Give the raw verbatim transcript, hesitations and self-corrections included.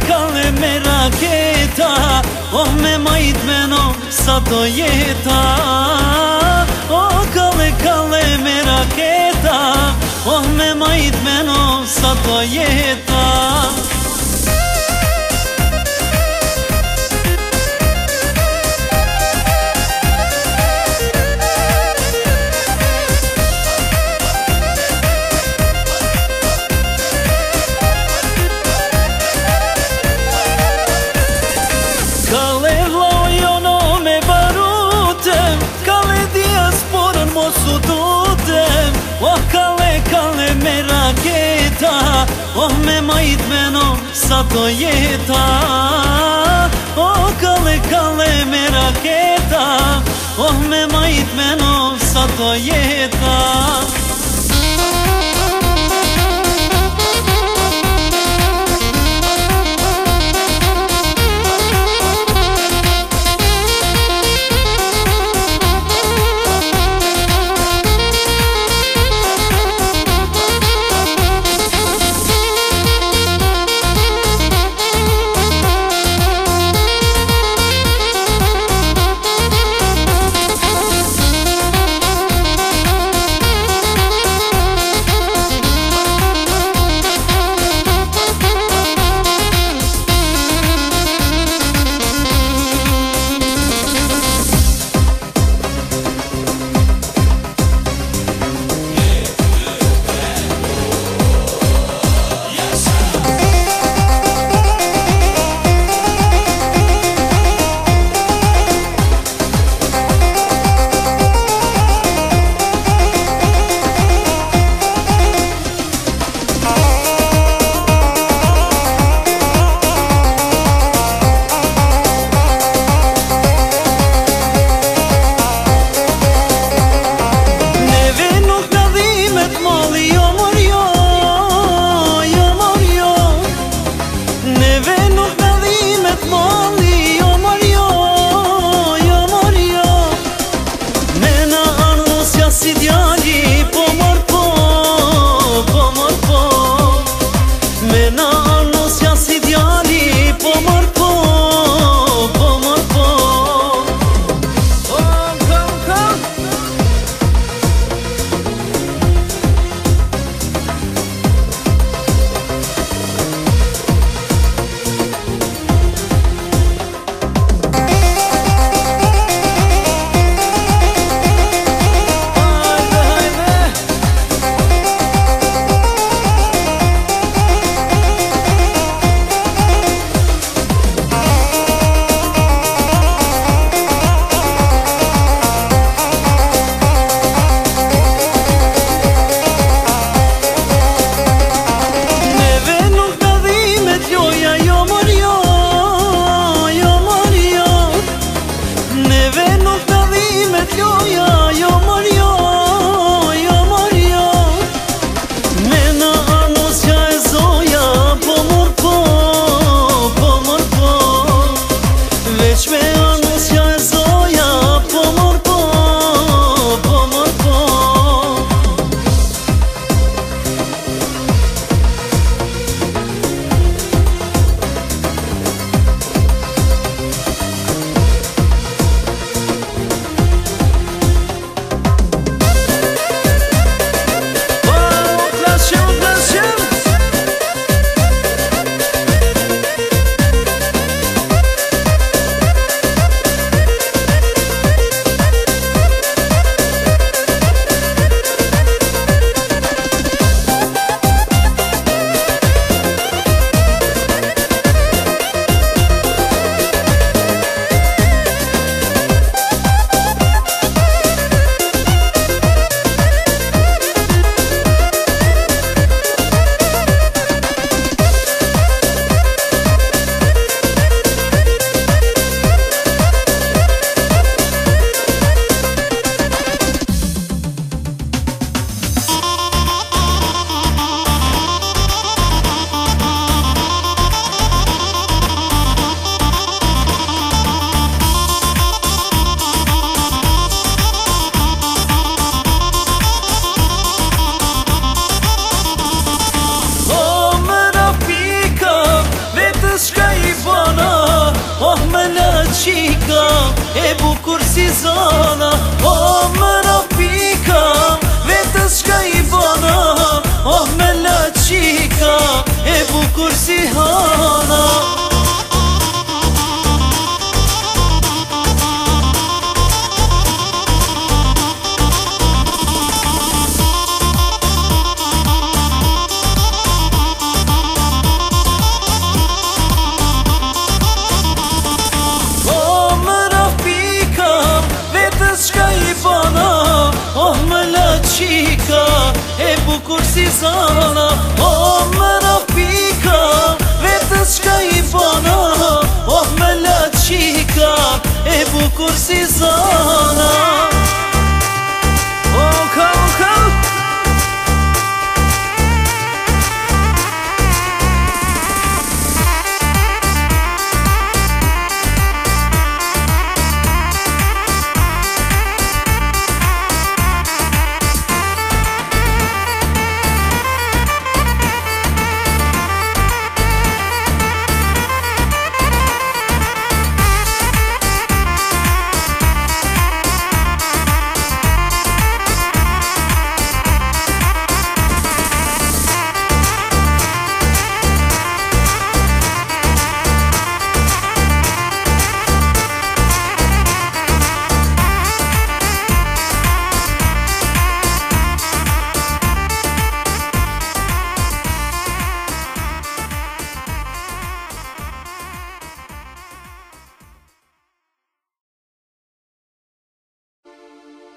kale me raketa, oh me majt me no sa do jeta. Oh kale kale me raketa, oh me majt me no sa do jeta. Oh kale kale me raketa, oh me majt me no sa do jeta. Oh kale kale me raketa, oh me majt me no sa do jeta. oh me la qika e bukur si zana, oh me rafika vetës shka i bana, oh me la qika e bukur si hana. Oh me la qika e bukur si zana, oh me rafika